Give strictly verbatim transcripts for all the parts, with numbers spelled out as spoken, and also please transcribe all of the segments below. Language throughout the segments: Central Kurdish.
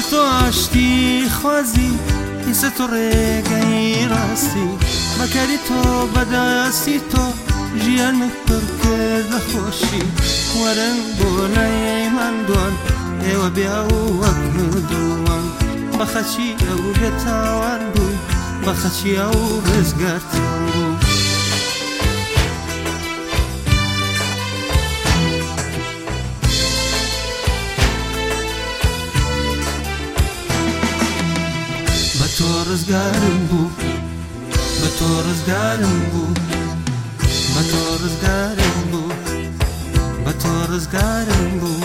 تو آشتی خوازی ایسا تو ریگی راستی بکری تو بدستی تو جیان پر کرد خوشی ورن بولای من دوان ایو بیاو وکر دوان بخشی او بتاوان بوی بخشی او رزگرتان بوی تو رزگارم بو به تو رزگارم بو به تو رزگارم بو به تو رزگارم بو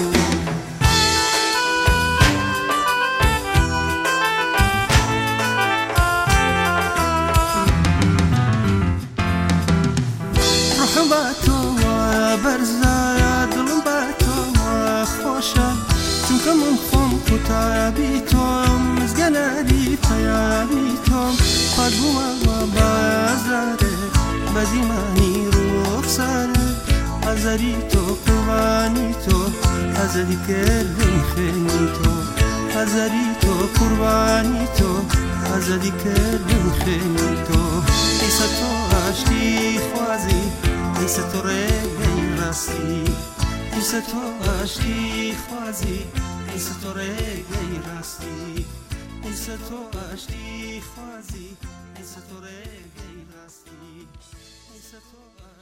روحم با تو برزای دلم با تو خوشه چونکه من خم کتابی تو مزگنادی پیامی تو خدوم و بازاره بدیمانی رخساره ازری تو قربانی تو ازری کردم خیلی تو ازری تو قربانی تو ازری کردم خیلی تو ایسا تو آشتی خوازی ایسا تو ریگی راستی ایسا تو آشتی خوازی ایسا تو ریگی راستی ایسا تو آشتی خوازی ایسا تو ریگی راستی ایسا تو